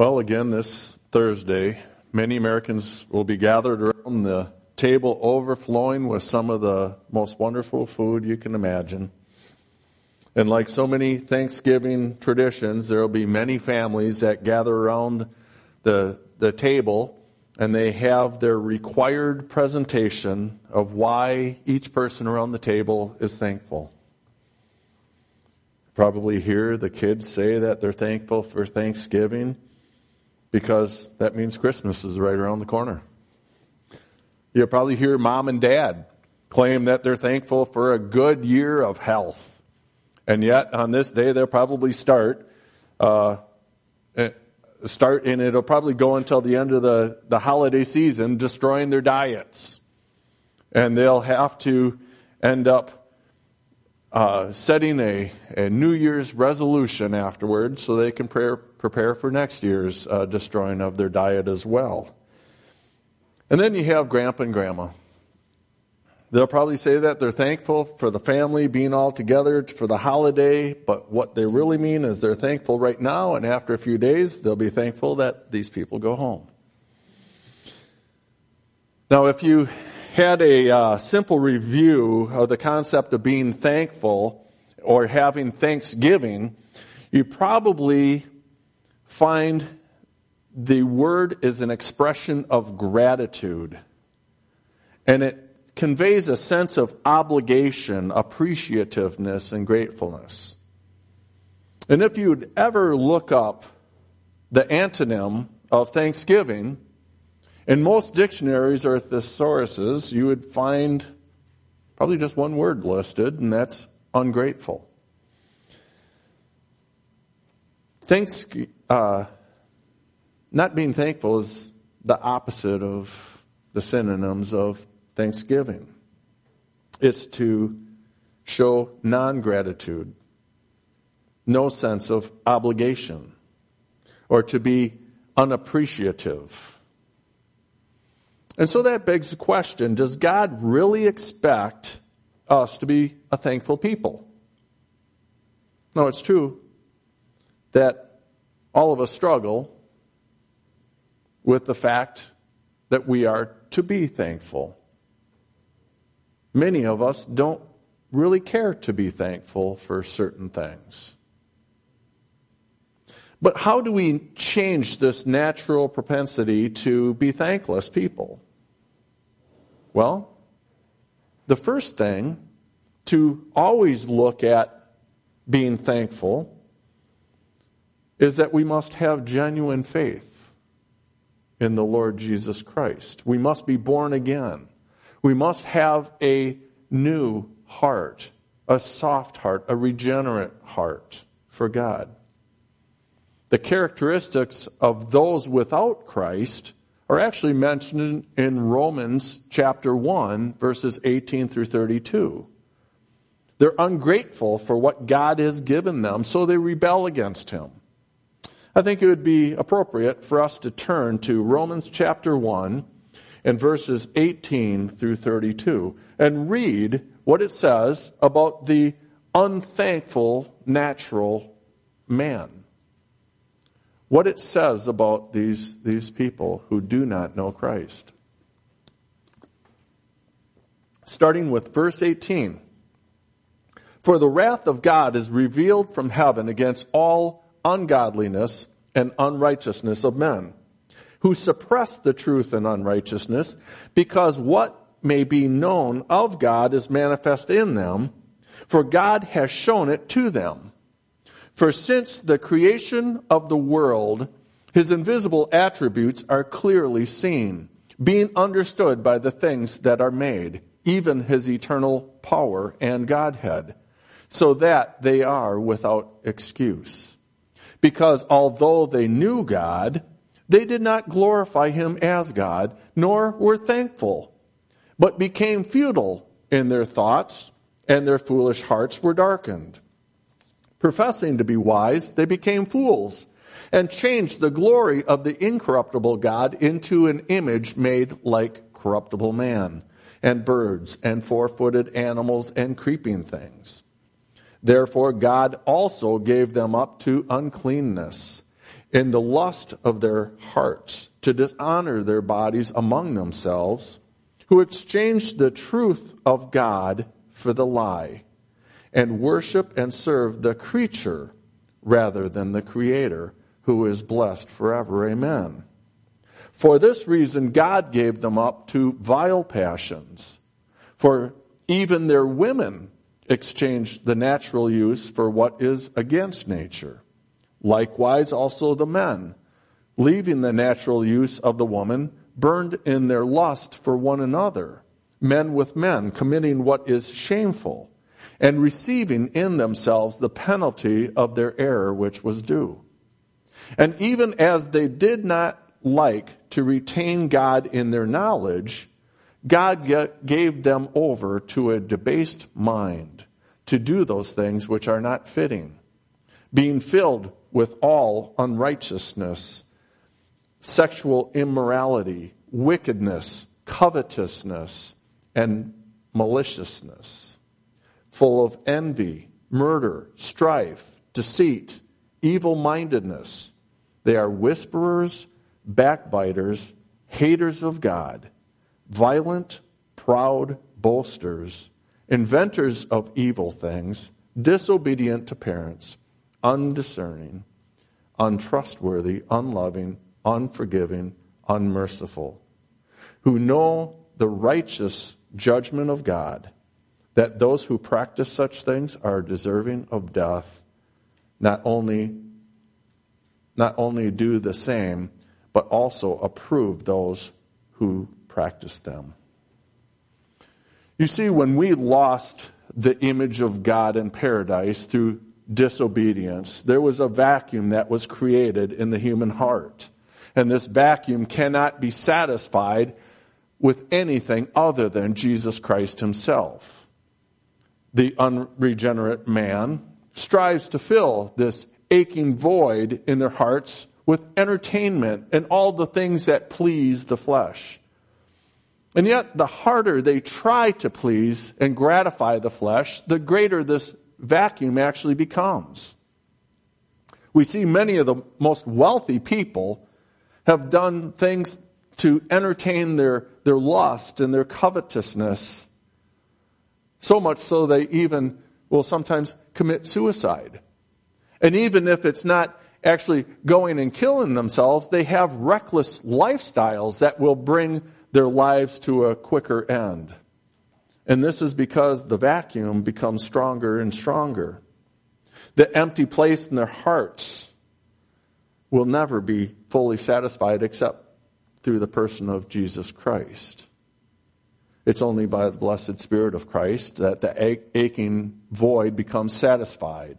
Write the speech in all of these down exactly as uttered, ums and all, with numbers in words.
Well, again, this Thursday, many Americans will be gathered around the table overflowing with some of the most wonderful food you can imagine. And like so many Thanksgiving traditions, there will be many families that gather around the, the table and they have their required presentation of why each person around the table is thankful. Probably hear the kids say that they're thankful for Thanksgiving because that means Christmas is right around the corner. You'll probably hear mom and dad claim that they're thankful for a good year of health. And yet, on this day, they'll probably start, uh, start, and it'll probably go until the end of the, the holiday season, destroying their diets. And they'll have to end up Uh, setting a, a New Year's resolution afterwards so they can prepare, prepare for next year's uh, destroying of their diet as well. And then you have Grandpa and Grandma. They'll probably say that they're thankful for the family being all together for the holiday, but what they really mean is they're thankful right now, and after a few days, they'll be thankful that these people go home. Now, if you had a uh, simple review of the concept of being thankful or having Thanksgiving, you probably find the word is an expression of gratitude. And it conveys a sense of obligation, appreciativeness, and gratefulness. And if you'd ever look up the antonym of Thanksgiving, in most dictionaries or thesauruses, you would find probably just one word listed, and that's ungrateful. Thanks, uh, not being thankful is the opposite of the synonyms of thanksgiving. It's to show non-gratitude, no sense of obligation, or to be unappreciative. And so that begs the question, does God really expect us to be a thankful people? No, it's true that all of us struggle with the fact that we are to be thankful. Many of us don't really care to be thankful for certain things. But how do we change this natural propensity to be thankless people? Well, the first thing to always look at being thankful is that we must have genuine faith in the Lord Jesus Christ. We must be born again. We must have a new heart, a soft heart, a regenerate heart for God. The characteristics of those without Christ are actually mentioned in Romans chapter one, verses eighteen through thirty-two. They're ungrateful for what God has given them, so they rebel against Him. I think it would be appropriate for us to turn to Romans chapter one and verses eighteen through thirty-two and read what it says about the unthankful natural man. What it says about these, these people who do not know Christ. Starting with verse eighteen. For the wrath of God is revealed from heaven against all ungodliness and unrighteousness of men, who suppress the truth in unrighteousness, because what may be known of God is manifest in them, for God has shown it to them. For since the creation of the world, His invisible attributes are clearly seen, being understood by the things that are made, even His eternal power and Godhead, so that they are without excuse. Because although they knew God, they did not glorify Him as God, nor were thankful, but became futile in their thoughts, and their foolish hearts were darkened. Professing to be wise, they became fools, and changed the glory of the incorruptible God into an image made like corruptible man, and birds, and four-footed animals, and creeping things. Therefore God also gave them up to uncleanness, in the lust of their hearts to dishonor their bodies among themselves, who exchanged the truth of God for the lie, and worship and serve the creature rather than the Creator, who is blessed forever. Amen. For this reason, God gave them up to vile passions. For even their women exchanged the natural use for what is against nature. Likewise, also the men, leaving the natural use of the woman, burned in their lust for one another, men with men, committing what is shameful, and receiving in themselves the penalty of their error which was due. And even as they did not like to retain God in their knowledge, God gave them over to a debased mind to do those things which are not fitting, being filled with all unrighteousness, sexual immorality, wickedness, covetousness, and maliciousness, full of envy, murder, strife, deceit, evil-mindedness. They are whisperers, backbiters, haters of God, violent, proud, boasters, inventors of evil things, disobedient to parents, undiscerning, untrustworthy, unloving, unforgiving, unmerciful, who know the righteous judgment of God, that those who practice such things are deserving of death, not only, not only do the same, but also approve those who practice them. You see, when we lost the image of God in paradise through disobedience, there was a vacuum that was created in the human heart. And this vacuum cannot be satisfied with anything other than Jesus Christ himself. The unregenerate man strives to fill this aching void in their hearts with entertainment and all the things that please the flesh. And yet, the harder they try to please and gratify the flesh, the greater this vacuum actually becomes. We see many of the most wealthy people have done things to entertain their, their lust and their covetousness, so much so they even will sometimes commit suicide. And even if it's not actually going and killing themselves, they have reckless lifestyles that will bring their lives to a quicker end. And this is because the vacuum becomes stronger and stronger. The empty place in their hearts will never be fully satisfied except through the person of Jesus Christ. It's only by the blessed Spirit of Christ that the aching void becomes satisfied.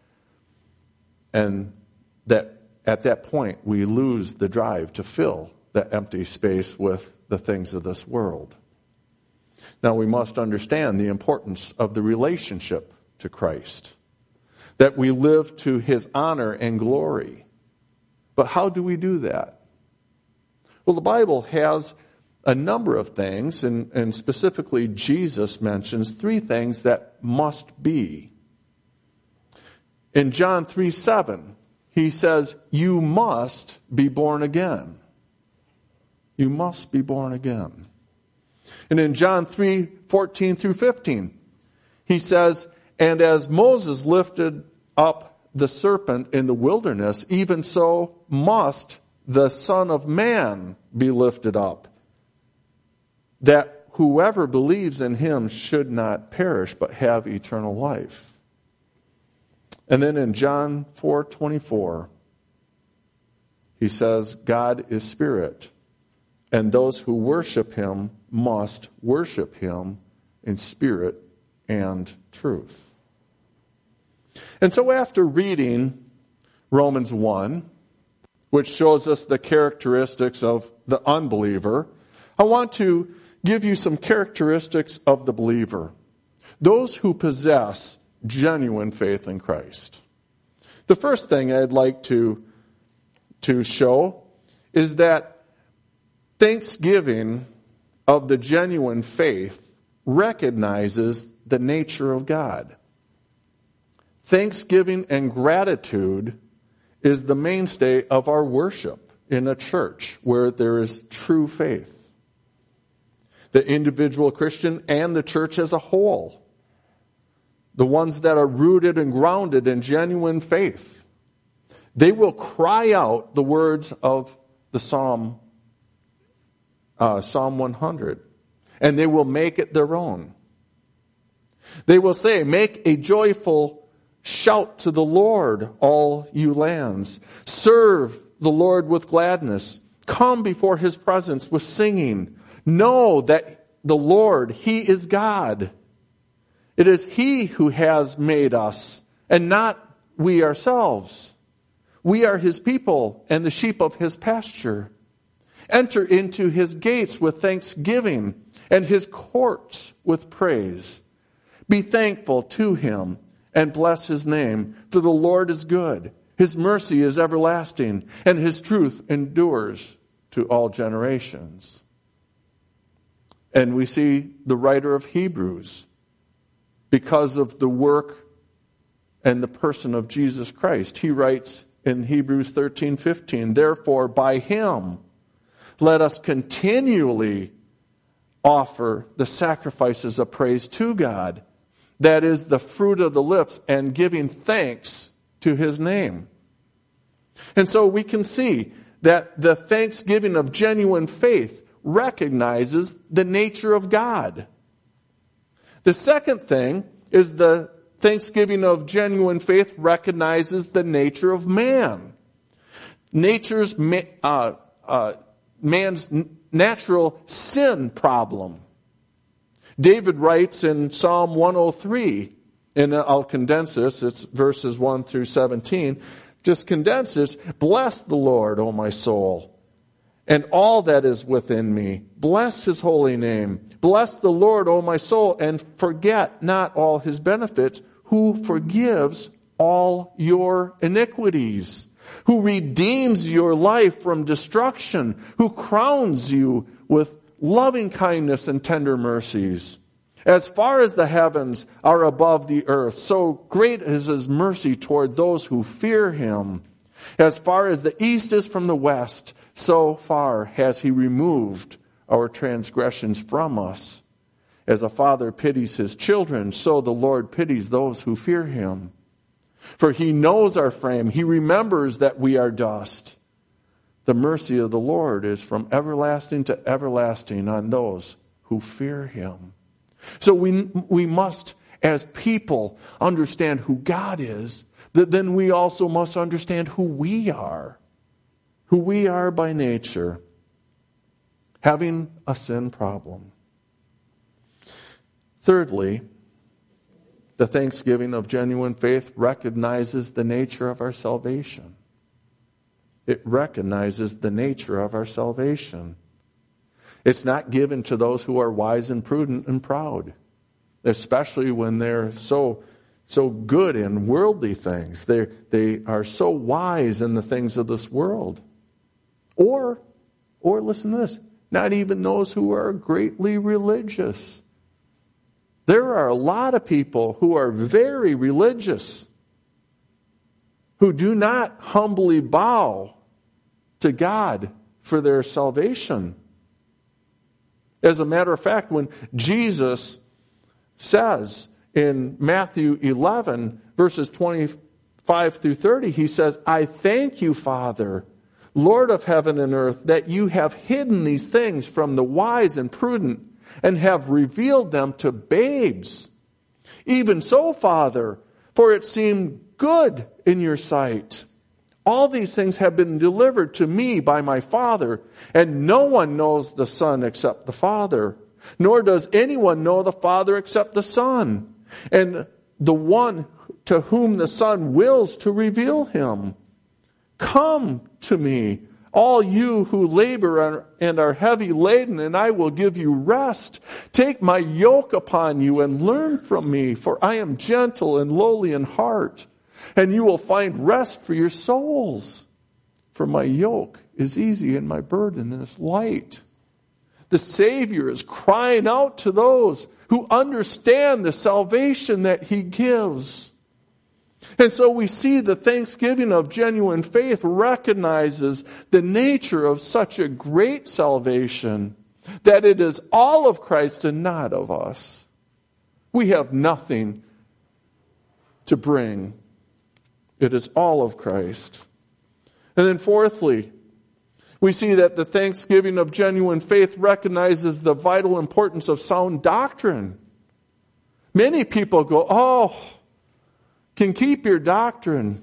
And that at that point we lose the drive to fill that empty space with the things of this world. Now we must understand the importance of the relationship to Christ, that we live to his honor and glory. But how do we do that? Well, the Bible has a number of things, and, and specifically Jesus mentions three things that must be. In John three seven, he says, you must be born again. You must be born again. And in John three fourteen through fifteen, he says, and as Moses lifted up the serpent in the wilderness, even so must the Son of Man be lifted up, that whoever believes in him should not perish but have eternal life. And then in John four twenty-four, he says, God is spirit, and those who worship him must worship him in spirit and truth. And so after reading Romans one, which shows us the characteristics of the unbeliever, I want to give you some characteristics of the believer, those who possess genuine faith in Christ. The first thing I'd like to, to show is that thanksgiving of the genuine faith recognizes the nature of God. Thanksgiving and gratitude is the mainstay of our worship in a church where there is true faith. The individual Christian and the church as a whole. The ones that are rooted and grounded in genuine faith. They will cry out the words of the Psalm, uh, Psalm one hundred. And they will make it their own. They will say, make a joyful shout to the Lord, all you lands. Serve the Lord with gladness. Come before his presence with singing. Know that the Lord, he is God. It is he who has made us, and not we ourselves. We are his people and the sheep of his pasture. Enter into his gates with thanksgiving and his courts with praise. Be thankful to him and bless his name, for the Lord is good. His mercy is everlasting, and his truth endures to all generations. And we see the writer of Hebrews, because of the work and the person of Jesus Christ, he writes in Hebrews thirteen fifteen, therefore by him let us continually offer the sacrifices of praise to God, that is the fruit of the lips, and giving thanks to his name. And so we can see that the thanksgiving of genuine faith recognizes the nature of God. The second thing is the thanksgiving of genuine faith recognizes the nature of man. Nature's uh, uh, man's natural sin problem. David writes in Psalm one oh three, and I'll condense this, it's verses one through seventeen, just condense this, bless the Lord, O my soul, and all that is within me. Bless his holy name. Bless the Lord, O my soul, and forget not all his benefits, who forgives all your iniquities, who redeems your life from destruction, who crowns you with loving kindness and tender mercies. As far as the heavens are above the earth, so great is his mercy toward those who fear him. As far as the east is from the west, so far has he removed our transgressions from us. As a father pities his children, so the Lord pities those who fear him. For he knows our frame. He remembers that we are dust. The mercy of the Lord is from everlasting to everlasting on those who fear him. So we, we must, as people, understand who God is. That then we also must understand who we are. Who we are by nature. Having a sin problem. Thirdly, the thanksgiving of genuine faith recognizes the nature of our salvation. It recognizes the nature of our salvation. It's not given to those who are wise and prudent and proud, especially when they're so so good in worldly things. They they are so wise in the things of this world. Or, or listen to this, not even those who are greatly religious. There are a lot of people who are very religious, who do not humbly bow to God for their salvation. As a matter of fact, when Jesus says in Matthew eleven, verses twenty-five through thirty, he says, I thank you, Father, Lord of heaven and earth, that you have hidden these things from the wise and prudent and have revealed them to babes. Even so, Father, for it seemed good in your sight. All these things have been delivered to me by my Father, and no one knows the Son except the Father, nor does anyone know the Father except the Son, and the one to whom the Son wills to reveal him. Come to me, all you who labor and are heavy laden, and I will give you rest. Take my yoke upon you and learn from me, for I am gentle and lowly in heart, and you will find rest for your souls. For my yoke is easy and my burden is light. The Savior is crying out to those who understand the salvation that he gives. And so we see the thanksgiving of genuine faith recognizes the nature of such a great salvation that it is all of Christ and not of us. We have nothing to bring. It is all of Christ. And then fourthly, we see that the thanksgiving of genuine faith recognizes the vital importance of sound doctrine. Many people go, oh, can keep your doctrine.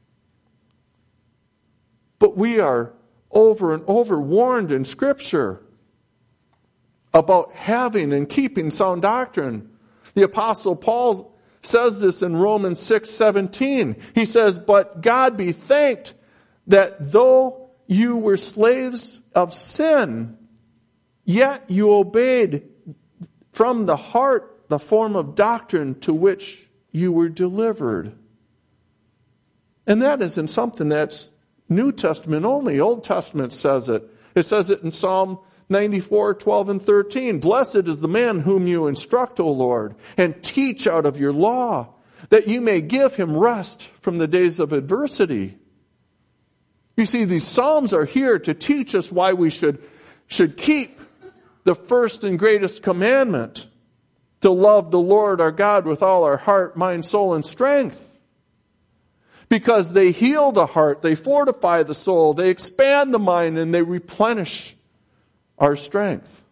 But we are over and over warned in Scripture about having and keeping sound doctrine. The Apostle Paul says this in Romans six seventeen. He says, but God be thanked that though you were slaves of sin, yet you obeyed from the heart the form of doctrine to which you were delivered. And that isn't something that's New Testament only. Old Testament says it. It says it in Psalm ninety-four, twelve and thirteen. Blessed is the man whom you instruct, O Lord, and teach out of your law, that you may give him rest from the days of adversity. You see, these Psalms are here to teach us why we should, should keep the first and greatest commandment, to love the Lord our God with all our heart, mind, soul, and strength. Because they heal the heart, they fortify the soul, they expand the mind, and they replenish our strength.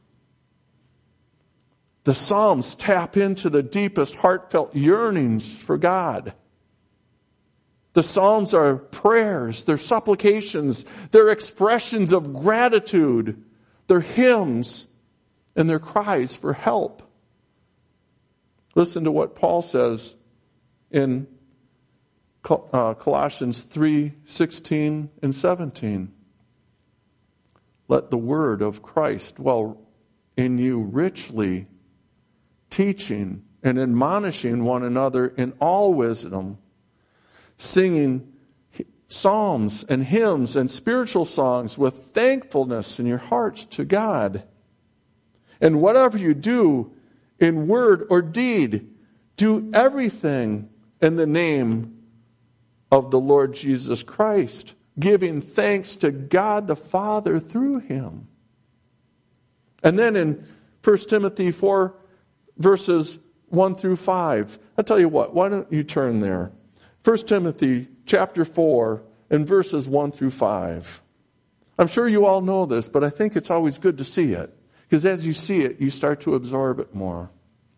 The Psalms tap into the deepest heartfelt yearnings for God. The Psalms are prayers, they're supplications, they're expressions of gratitude, they're hymns, and they're cries for help. Listen to what Paul says in Colossians three sixteen and seventeen. Let the word of Christ dwell in you richly, teaching and admonishing one another in all wisdom, singing psalms and hymns and spiritual songs with thankfulness in your hearts to God. And whatever you do, in word or deed, do everything in the name of the Lord Jesus Christ, giving thanks to God the Father through him. And then in First Timothy four, verses one through five, I'll tell you what, why don't you turn there? First Timothy chapter four and verses one through five. I'm sure you all know this, but I think it's always good to see it. Because as you see it, you start to absorb it more.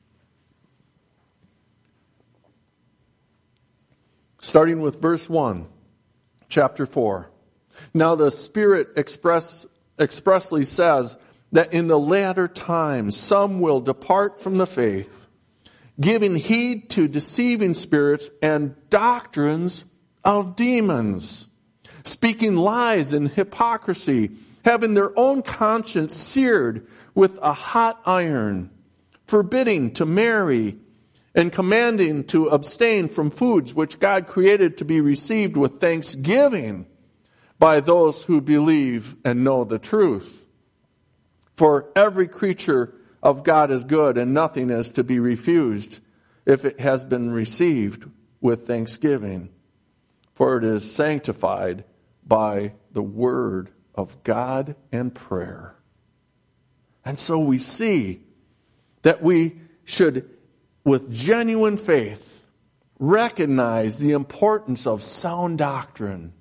Starting with verse one, chapter four. Now the Spirit express, expressly says that in the latter times some will depart from the faith, giving heed to deceiving spirits and doctrines of demons, speaking lies and hypocrisy, having their own conscience seared with a hot iron, forbidding to marry, and commanding to abstain from foods which God created to be received with thanksgiving by those who believe and know the truth. For every creature of God is good, and nothing is to be refused if it has been received with thanksgiving. For it is sanctified by the word of God and prayer. And so we see that we should, with genuine faith, recognize the importance of sound doctrine.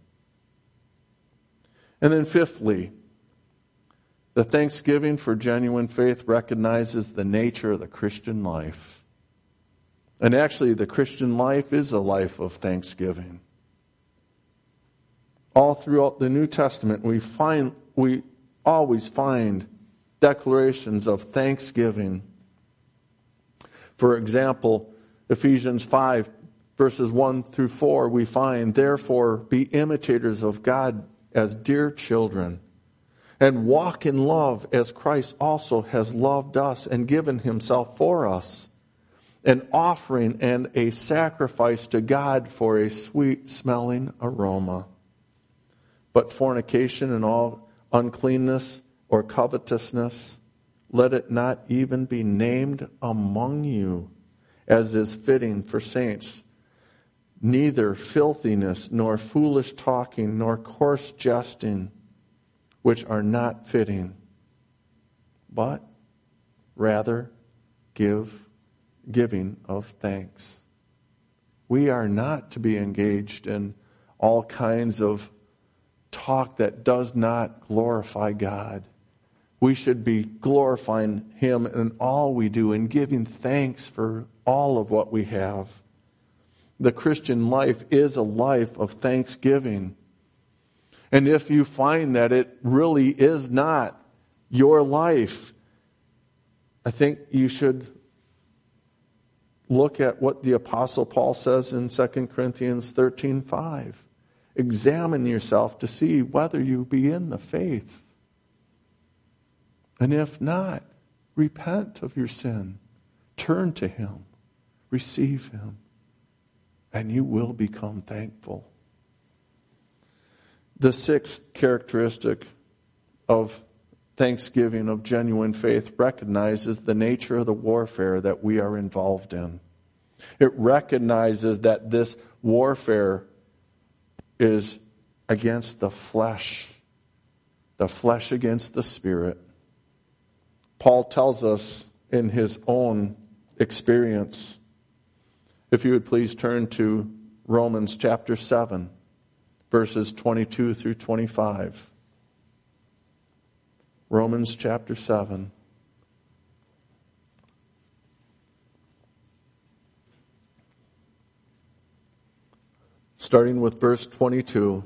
And then fifthly, the thanksgiving for genuine faith recognizes the nature of the Christian life. And actually, the Christian life is a life of thanksgiving. All throughout the New Testament, we find we always find declarations of thanksgiving. For example, Ephesians five, verses one through four, we find, therefore, be imitators of God as dear children, and walk in love as Christ also has loved us and given himself for us, an offering and a sacrifice to God for a sweet-smelling aroma. But fornication and all uncleanness or covetousness, let it not even be named among you, as is fitting for saints. neither filthiness, nor foolish talking, nor coarse jesting, which are not fitting, but rather give giving of thanks. We are not to be engaged in all kinds of talk that does not glorify God. We should be glorifying Him in all we do and giving thanks for all of what we have. The Christian life is a life of thanksgiving. And if you find that it really is not your life, I think you should look at what the Apostle Paul says in Second Corinthians thirteen five. Examine yourself to see whether you be in the faith. And if not, repent of your sin. Turn to Him. Receive Him. And you will become thankful. The sixth characteristic of thanksgiving, of genuine faith, recognizes the nature of the warfare that we are involved in. It recognizes that this warfare is against the flesh, the flesh against the spirit. Paul tells us in his own experience. If you would please turn to Romans chapter seven, verses twenty-two through twenty-five. Romans chapter seven. Starting with verse twenty-two.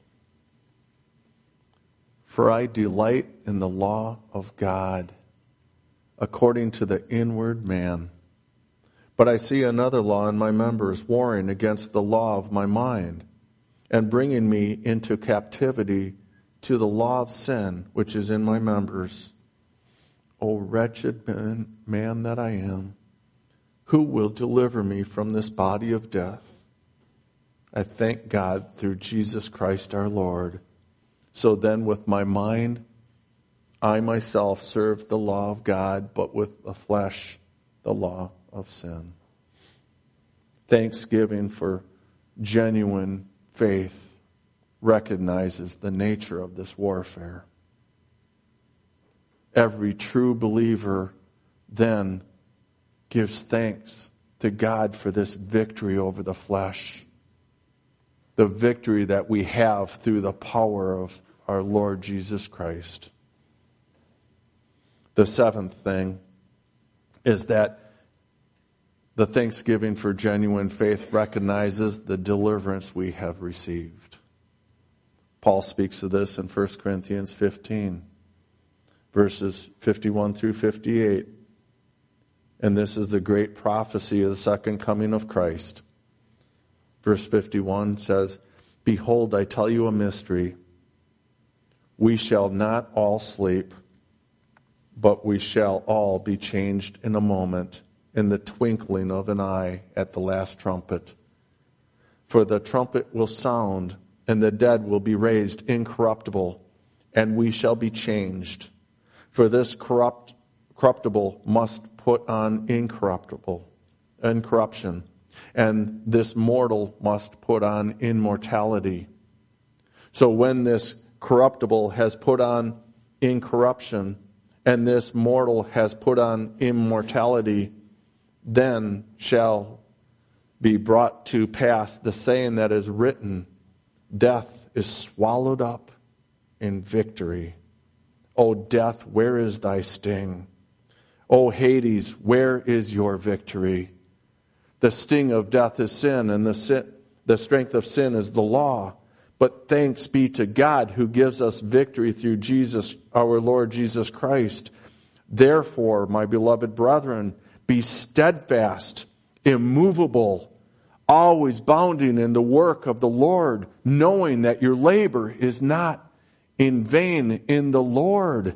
For I delight in the law of God, according to the inward man. But I see another law in my members, warring against the law of my mind, and bringing me into captivity to the law of sin, which is in my members. O wretched man, man that I am, who will deliver me from this body of death? I thank God through Jesus Christ our Lord. So then with my mind, I myself serve the law of God, but with the flesh, the law of sin. Thanksgiving for genuine faith recognizes the nature of this warfare. Every true believer then gives thanks to God for this victory over the flesh. The victory that we have through the power of our Lord Jesus Christ. The seventh thing is that the thanksgiving for genuine faith recognizes the deliverance we have received. Paul speaks of this in First Corinthians fifteen, verses fifty-one through fifty-eight. And this is the great prophecy of the second coming of Christ. Verse fifty-one says, Behold, I tell you a mystery. We shall not all sleep, but we shall all be changed in a moment, in the twinkling of an eye, at the last trumpet. For the trumpet will sound, and the dead will be raised incorruptible, and we shall be changed. For this corrupt, corruptible must put on incorruptible, incorruption, and this mortal must put on immortality. So when this corruptible has put on incorruption, and this mortal has put on immortality, then shall be brought to pass the saying that is written, Death is swallowed up in victory. O death, where is thy sting? O Hades, where is your victory? The sting of death is sin, and the sin, the strength of sin is the law. But thanks be to God who gives us victory through Jesus, our Lord Jesus Christ. Therefore, my beloved brethren, be steadfast, immovable, always bounding in the work of the Lord, knowing that your labor is not in vain in the Lord.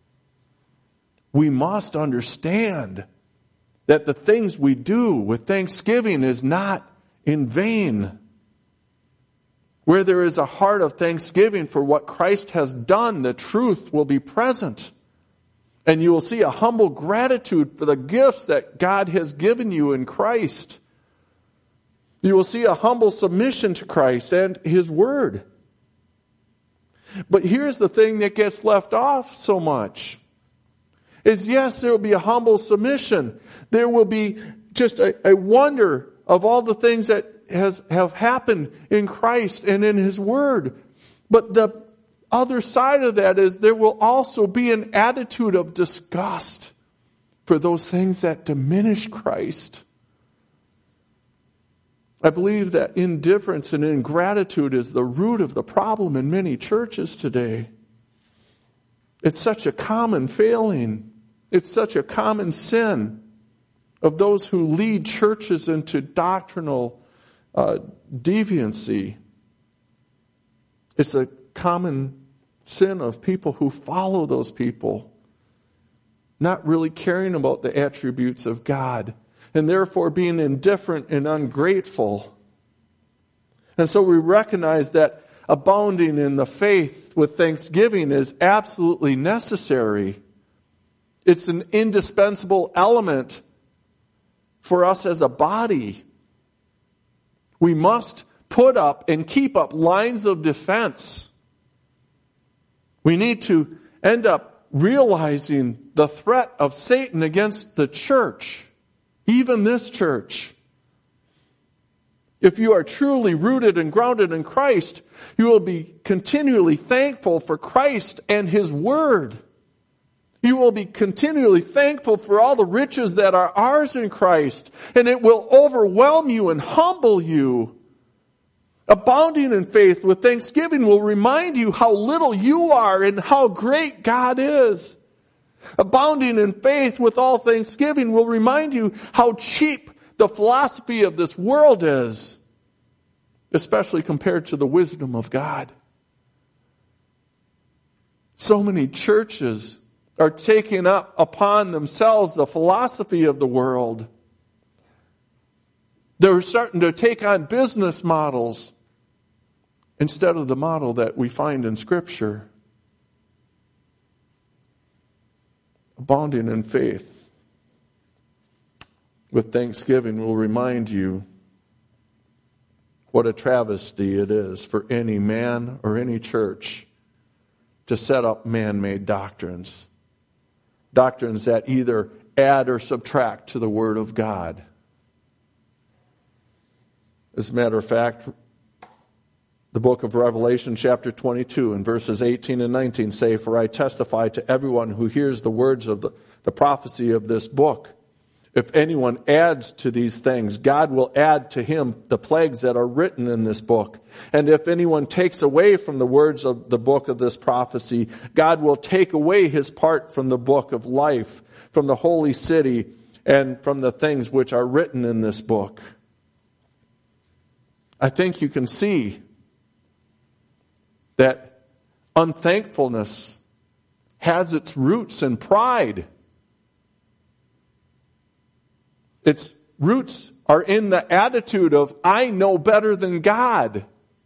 We must understand that the things we do with thanksgiving is not in vain. Where there is a heart of thanksgiving for what Christ has done, the truth will be present. And you will see a humble gratitude for the gifts that God has given you in Christ. You will see a humble submission to Christ and His Word. But here's the thing that gets left off so much. Is yes, there will be a humble submission. There will be just a, a wonder of all the things that has have happened in Christ and in His Word. But the other side of that is there will also be an attitude of disgust for those things that diminish Christ. I believe that indifference and ingratitude is the root of the problem in many churches today. It's such a common failing. It's such a common sin of those who lead churches into doctrinal uh, deviancy. It's a common sin of people who follow those people, not really caring about the attributes of God, and therefore being indifferent and ungrateful. And so we recognize that abounding in the faith with thanksgiving is absolutely necessary. It's an indispensable element for us as a body. We must put up and keep up lines of defense. We need to end up realizing the threat of Satan against the church. Even this church. If you are truly rooted and grounded in Christ, you will be continually thankful for Christ and His Word. You will be continually thankful for all the riches that are ours in Christ, and it will overwhelm you and humble you. Abounding in faith with thanksgiving will remind you how little you are and how great God is. Abounding in faith with all thanksgiving will remind you how cheap the philosophy of this world is, especially compared to the wisdom of God. So many churches are taking up upon themselves the philosophy of the world. They're starting to take on business models instead of the model that we find in Scripture. Abounding in faith with thanksgiving will remind you what a travesty it is for any man or any church to set up man-made doctrines. Doctrines that either add or subtract to the Word of God. As a matter of fact, the book of Revelation chapter twenty-two and verses eighteen and nineteen say, "For I testify to everyone who hears the words of the, the prophecy of this book. If anyone adds to these things, God will add to him the plagues that are written in this book. And if anyone takes away from the words of the book of this prophecy, God will take away his part from the book of life, from the holy city, and from the things which are written in this book." I think you can see that unthankfulness has its roots in pride. Its roots are in the attitude of, I know better than God.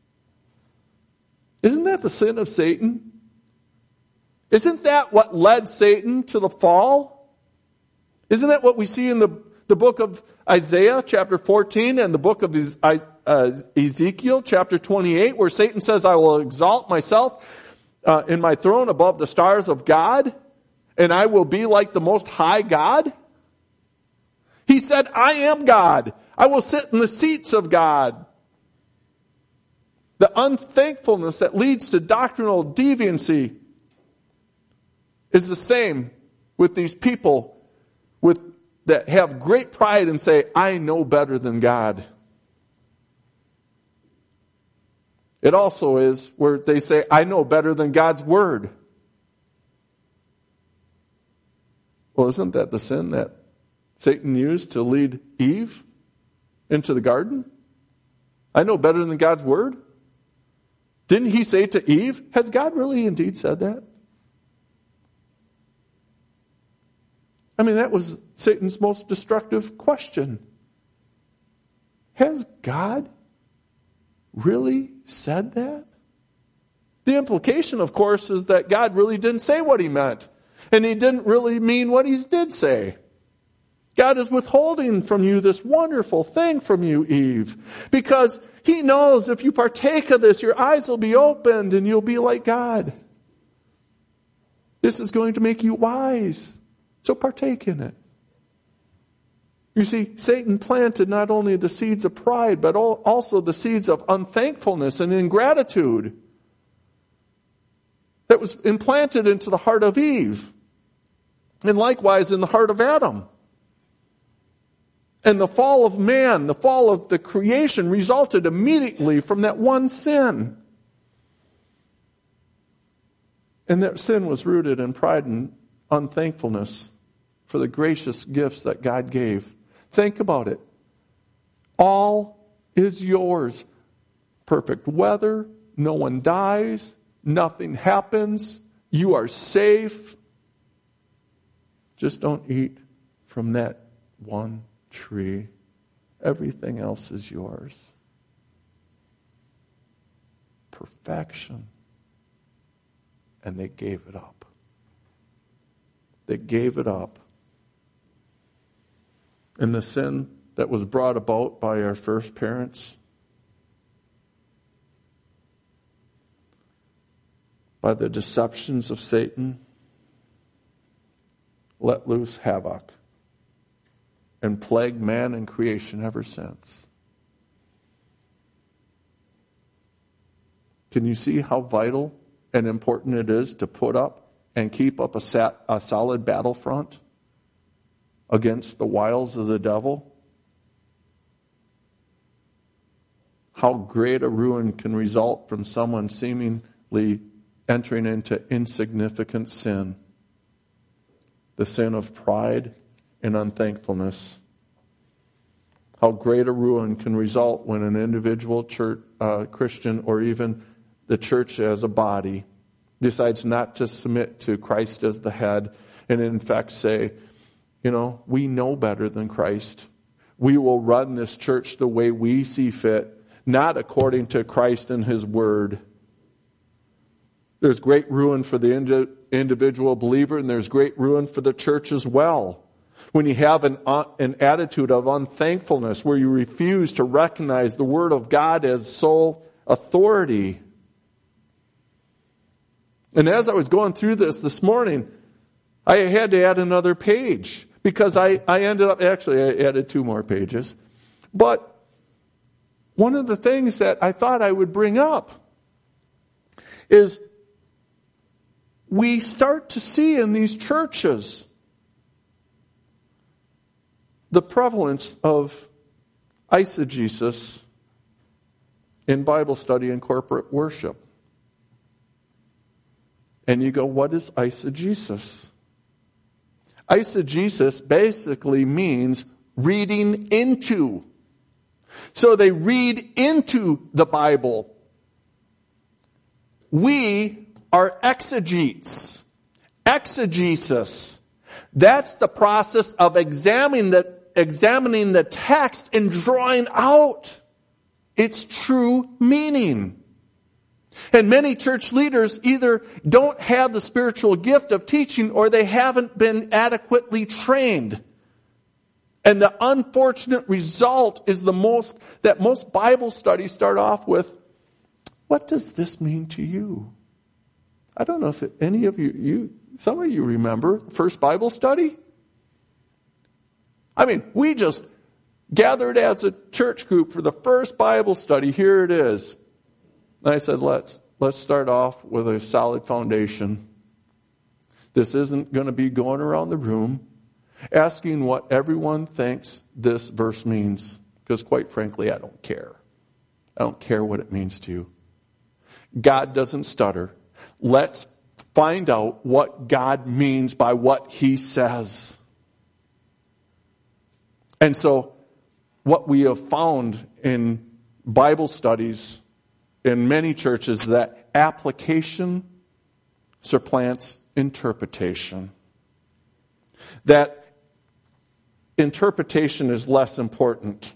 Isn't that the sin of Satan? Isn't that what led Satan to the fall? Isn't that what we see in the, the book of Isaiah chapter fourteen and the book of uh, Ezekiel chapter twenty-eight, where Satan says, I will exalt myself uh, in my throne above the stars of God, and I will be like the most high God? He said, I am God. I will sit in the seats of God. The unthankfulness that leads to doctrinal deviancy is the same with these people with that have great pride and say, I know better than God. It also is where they say, I know better than God's Word. Well, isn't that the sin that Satan used to lead Eve into the garden? I know better than God's Word. Didn't he say to Eve, has God really indeed said that? I mean, that was Satan's most destructive question. Has God really said that? The implication, of course, is that God really didn't say what he meant. And he didn't really mean what he did say. God is withholding from you this wonderful thing from you, Eve, because He knows if you partake of this, your eyes will be opened and you'll be like God. This is going to make you wise. So partake in it. You see, Satan planted not only the seeds of pride, but also the seeds of unthankfulness and ingratitude that was implanted into the heart of Eve, and likewise in the heart of Adam. And the fall of man, the fall of the creation, resulted immediately from that one sin. And that sin was rooted in pride and unthankfulness for the gracious gifts that God gave. Think about it. All is yours. Perfect weather, no one dies, nothing happens, you are safe. Just don't eat from that one tree. Everything else is yours. Perfection. And they gave it up. They gave it up. And the sin that was brought about by our first parents, by the deceptions of Satan, let loose havoc and plagued man and creation ever since. Can you see how vital and important it is to put up and keep up a, sat, a solid battlefront against the wiles of the devil? How great a ruin can result from someone seemingly entering into insignificant sin. The sin of pride and unthankfulness. How great a ruin can result when an individual church, uh, Christian, or even the church as a body decides not to submit to Christ as the head, and in fact say, you know, we know better than Christ. We will run this church the way we see fit, not according to Christ and His Word. There's great ruin for the indi- individual believer, and there's great ruin for the church as well. When you have an, uh, an attitude of unthankfulness, where you refuse to recognize the Word of God as sole authority. And as I was going through this this morning, I had to add another page, because I, I ended up, actually I added two more pages. But one of the things that I thought I would bring up is we start to see in these churches the prevalence of eisegesis in Bible study and corporate worship. And you go, what is eisegesis? Eisegesis basically means reading into. So they read into the Bible. We are exegetes. Exegesis. That's the process of examining the, examining the text and drawing out its true meaning. And many church leaders either don't have the spiritual gift of teaching, or they haven't been adequately trained. And the unfortunate result is the most that most Bible studies start off with, what does this mean to you? I don't know if it, any of you, you, some of you remember first Bible study. I mean, we just gathered as a church group for the first Bible study. Here it is. And I said, let's let's start off with a solid foundation. This isn't going to be going around the room asking what everyone thinks this verse means. Because quite frankly, I don't care. I don't care what it means to you. God doesn't stutter. Let's find out what God means by what He says. And so what we have found in Bible studies in many churches, that application supplants interpretation. That interpretation is less important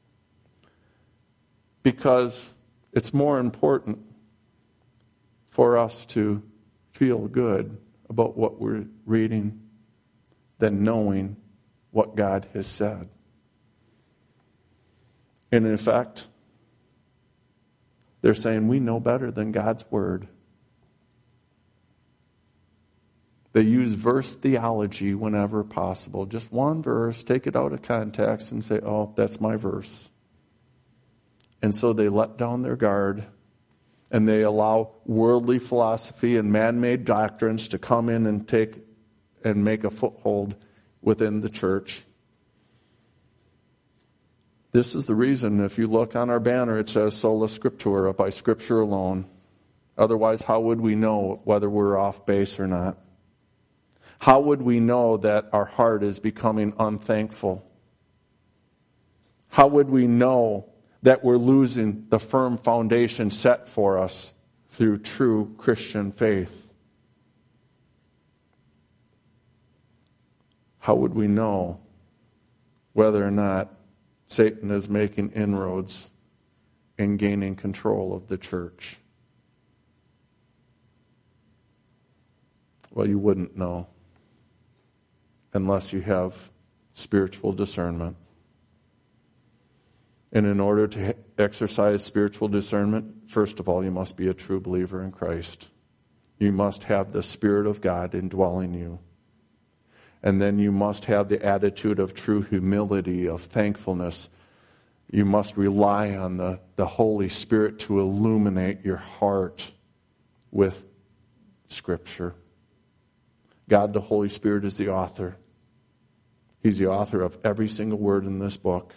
because it's more important for us to feel good about what we're reading than knowing what God has said. And in fact, they're saying we know better than God's word. They use verse theology whenever possible. Just one verse, take it out of context and say, oh, that's my verse. And so they let down their guard and they allow worldly philosophy and man-made doctrines to come in and take and make a foothold within the church. This is the reason, if you look on our banner, it says sola scriptura, by scripture alone. Otherwise, how would we know whether we're off base or not? How would we know that our heart is becoming unthankful? How would we know that we're losing the firm foundation set for us through true Christian faith? How would we know whether or not Satan is making inroads and gaining control of the church? Well, you wouldn't know unless you have spiritual discernment. And in order to exercise spiritual discernment, first of all, you must be a true believer in Christ. You must have the Spirit of God indwelling you. And then you must have the attitude of true humility, of thankfulness. You must rely on the, the Holy Spirit to illuminate your heart with Scripture. God, the Holy Spirit, is the author. He's the author of every single word in this book.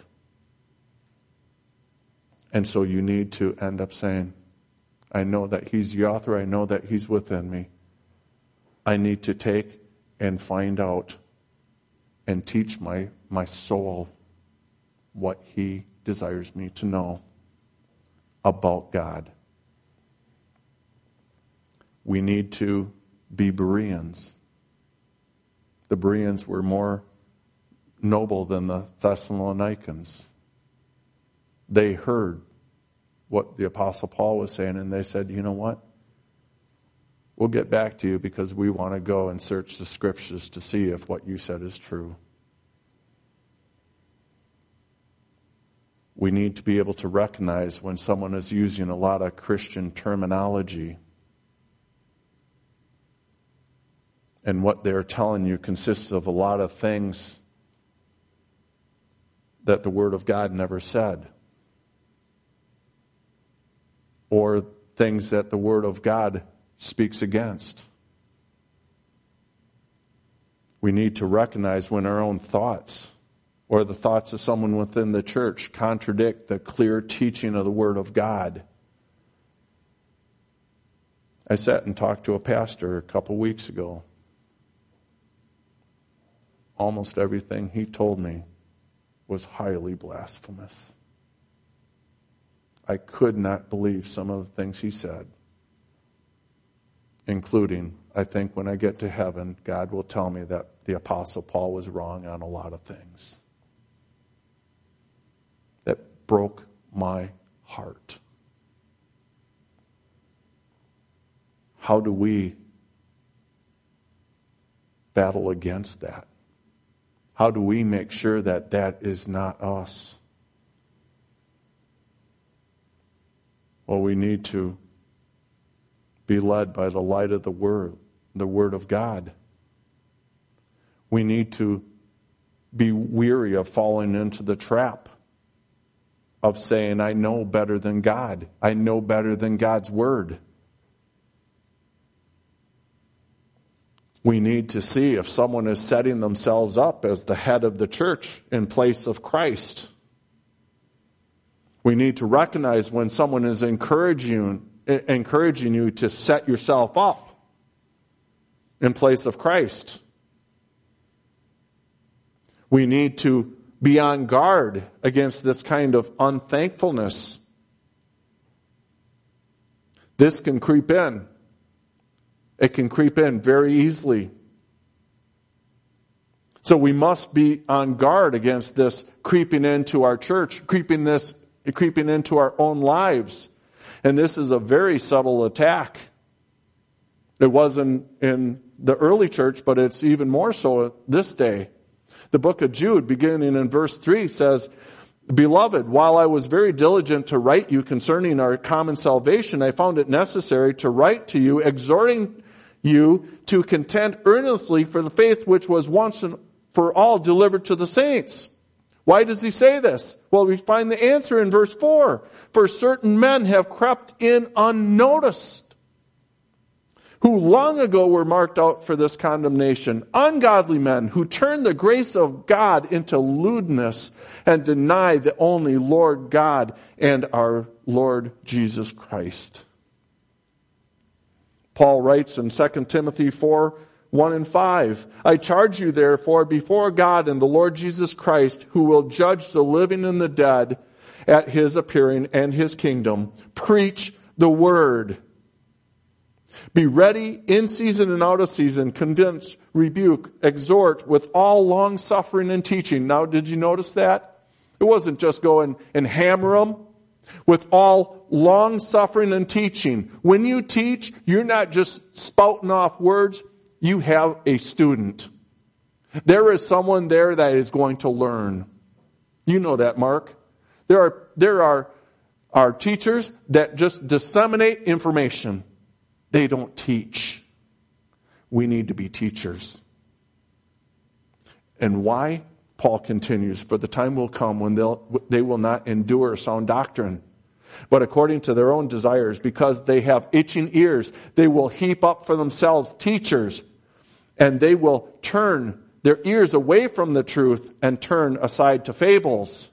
And so you need to end up saying, I know that He's the author. I know that He's within me. I need to take and find out and teach my, my soul what He desires me to know about God. We need to be Bereans. The Bereans were more noble than the Thessalonians. They heard what the Apostle Paul was saying, and they said, you know what? We'll get back to you because we want to go and search the Scriptures to see if what you said is true. We need to be able to recognize when someone is using a lot of Christian terminology and what they're telling you consists of a lot of things that the Word of God never said, or things that the Word of God speaks against. We need to recognize when our own thoughts or the thoughts of someone within the church contradict the clear teaching of the Word of God. I sat and talked to a pastor a couple weeks ago. Almost everything he told me was highly blasphemous. I could not believe some of the things he said, including, I think when I get to heaven, God will tell me that the Apostle Paul was wrong on a lot of things. That broke my heart. How do we battle against that? How do we make sure that that is not us? Well, we need to be led by the light of the Word, the Word of God. We need to be weary of falling into the trap of saying, I know better than God. I know better than God's Word. We need to see if someone is setting themselves up as the head of the church in place of Christ. We need to recognize when someone is encouraging, encouraging you to set yourself up in place of Christ. We need to be on guard against this kind of unthankfulness. This can creep in. It can creep in very easily. So we must be on guard against this creeping into our church, creeping this, creeping into our own lives. And this is a very subtle attack. It wasn't in the early church, but it's even more so this day. The book of Jude, beginning in verse three, says, Beloved, while I was very diligent to write you concerning our common salvation, I found it necessary to write to you, exhorting you to contend earnestly for the faith which was once and for all delivered to the saints. Why does he say this? Well, we find the answer in verse four. For certain men have crept in unnoticed, who long ago were marked out for this condemnation, ungodly men who turn the grace of God into lewdness and deny the only Lord God and our Lord Jesus Christ. Paul writes in Second Timothy four, one and five, I charge you therefore before God and the Lord Jesus Christ, who will judge the living and the dead at his appearing and his kingdom, preach the word. Be ready in season and out of season, convince, rebuke, exhort with all long suffering and teaching. Now, did you notice that? It wasn't just go and, and hammer them. With all long suffering and teaching. When you teach, you're not just spouting off words. You have a student. There is someone there that is going to learn. You know that, Mark. There are, there are, are teachers that just disseminate information. They don't teach. We need to be teachers. And why? Paul continues, for the time will come when they'll, they will not endure sound doctrine, but according to their own desires, because they have itching ears, they will heap up for themselves teachers, and they will turn their ears away from the truth and turn aside to fables.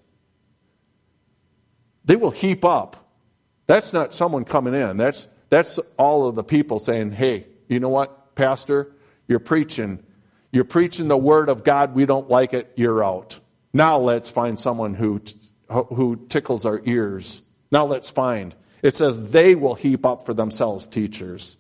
They will heap up. That's not someone coming in. That's That's all of the people saying, hey, you know what, Pastor? You're preaching. You're preaching the word of God. We don't like it. You're out. Now let's find someone who, who tickles our ears. Now let's find. It says they will heap up for themselves teachers.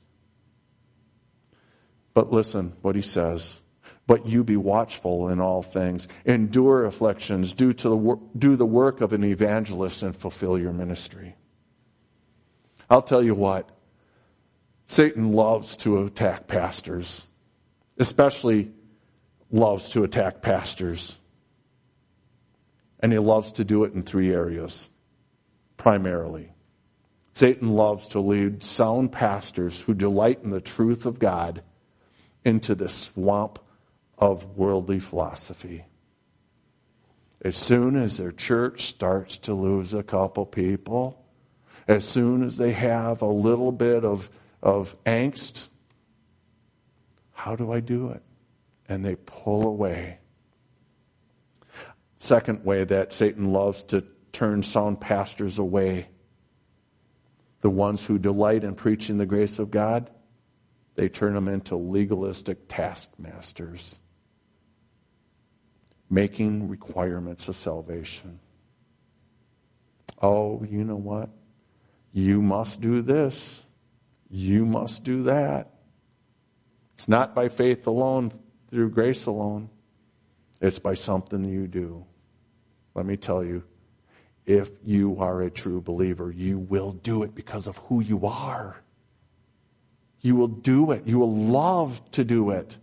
But listen what he says. But you be watchful in all things. Endure afflictions. Do, to the, do the work of an evangelist and fulfill your ministry. I'll tell you what. Satan loves to attack pastors, especially loves to attack pastors. And he loves to do it in three areas, primarily. Satan loves to lead sound pastors who delight in the truth of God into the swamp of worldly philosophy. As soon as their church starts to lose a couple people, as soon as they have a little bit of, of angst, how do I do it? And they pull away. Second way that Satan loves to turn sound pastors away, the ones who delight in preaching the grace of God, they turn them into legalistic taskmasters, making requirements of salvation. Oh, you know what? You must do this. You must do that. It's not by faith alone, through grace alone. It's by something you do. Let me tell you, if you are a true believer, you will do it because of who you are. You will do it. You will love to do it.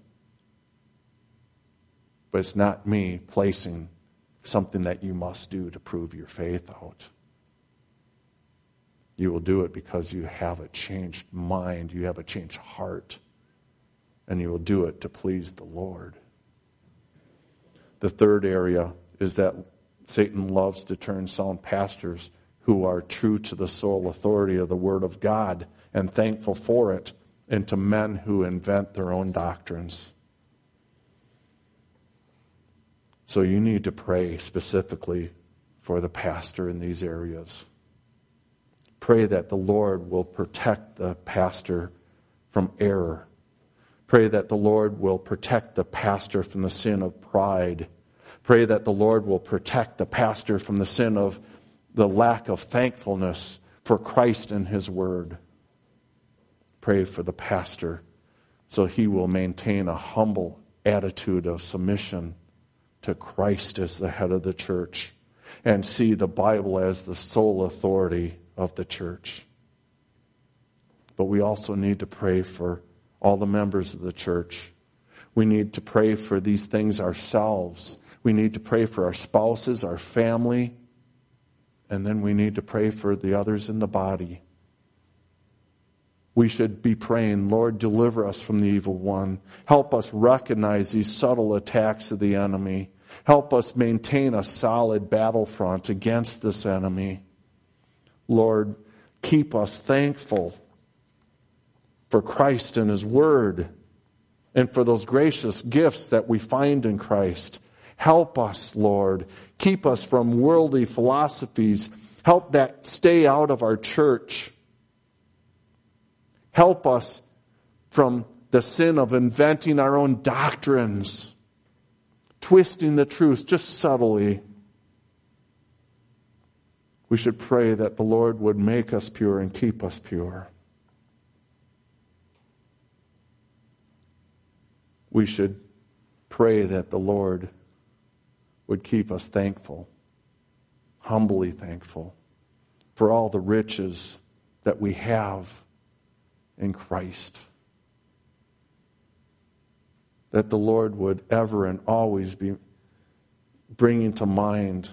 But it's not me placing something that you must do to prove your faith out. You will do it because you have a changed mind, you have a changed heart, and you will do it to please the Lord. The third area is that Satan loves to turn sound pastors who are true to the sole authority of the Word of God and thankful for it into men who invent their own doctrines. So you need to pray specifically for the pastor in these areas. Pray that the Lord will protect the pastor from error. Pray that the Lord will protect the pastor from the sin of pride. Pray that the Lord will protect the pastor from the sin of the lack of thankfulness for Christ and His Word. Pray for the pastor so he will maintain a humble attitude of submission to Christ as the head of the church and see the Bible as the sole authority of the church. But we also need to pray for all the members of the church. We need to pray for these things ourselves. We need to pray for our spouses, our family, and then we need to pray for the others in the body. We should be praying, Lord, deliver us from the evil one. Help us recognize these subtle attacks of the enemy. Help us maintain a solid battlefront against this enemy. Lord, keep us thankful for Christ and His Word and for those gracious gifts that we find in Christ. Help us, Lord. Keep us from worldly philosophies. Help that stay out of our church. Help us from the sin of inventing our own doctrines, twisting the truth just subtly. We should pray that the Lord would make us pure and keep us pure. We should pray that the Lord would keep us thankful, humbly thankful, for all the riches that we have in Christ. That the Lord would ever and always be bringing to mind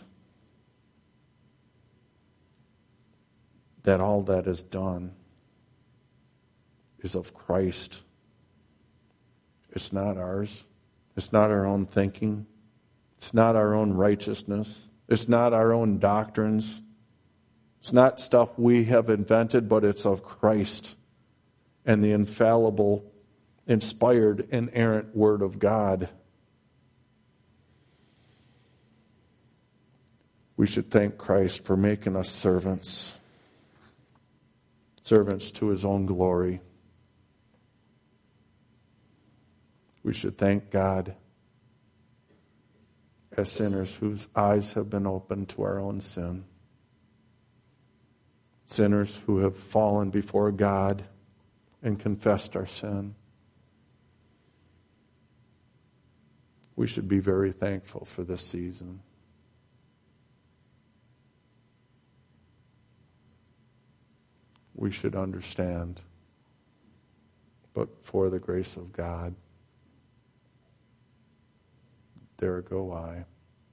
that all that is done is of Christ. It's not ours. It's not our own thinking. It's not our own righteousness. It's not our own doctrines. It's not stuff we have invented, but it's of Christ and the infallible, inspired, inerrant Word of God. We should thank Christ for making us servants, servants to His own glory. We should thank God as sinners whose eyes have been opened to our own sin. Sinners who have fallen before God and confessed our sin. We should be very thankful for this season. We should understand, but for the grace of God, there go I.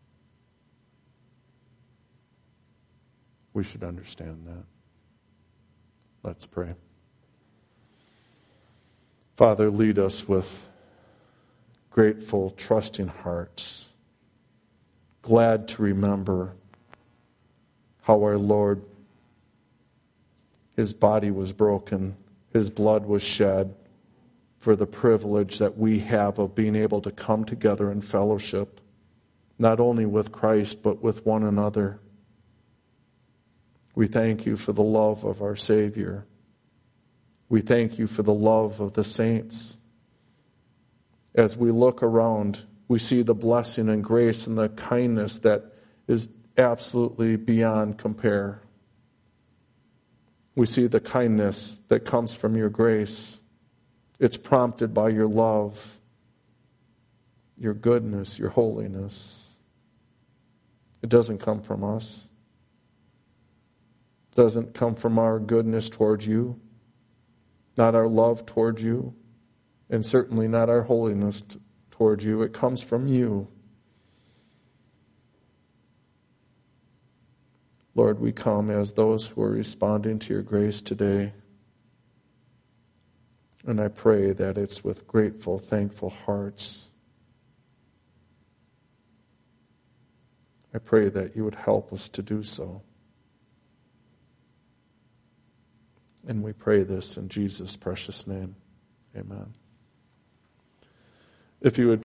We should understand that. Let's pray. Father, lead us with grateful, trusting hearts, glad to remember how our Lord, His body was broken, His blood was shed for the privilege that we have of being able to come together in fellowship, not only with Christ, but with one another. We thank You for the love of our Savior. We thank You for the love of the saints. As we look around, we see the blessing and grace and the kindness that is absolutely beyond compare. We see the kindness that comes from Your grace. It's prompted by Your love, Your goodness, Your holiness. It doesn't come from us. It doesn't come from our goodness toward You, not our love toward You, and certainly not our holiness t- toward You. It comes from You. Lord, we come as those who are responding to Your grace today. And I pray that it's with grateful, thankful hearts. I pray that You would help us to do so. And we pray this in Jesus' precious name. Amen. If you would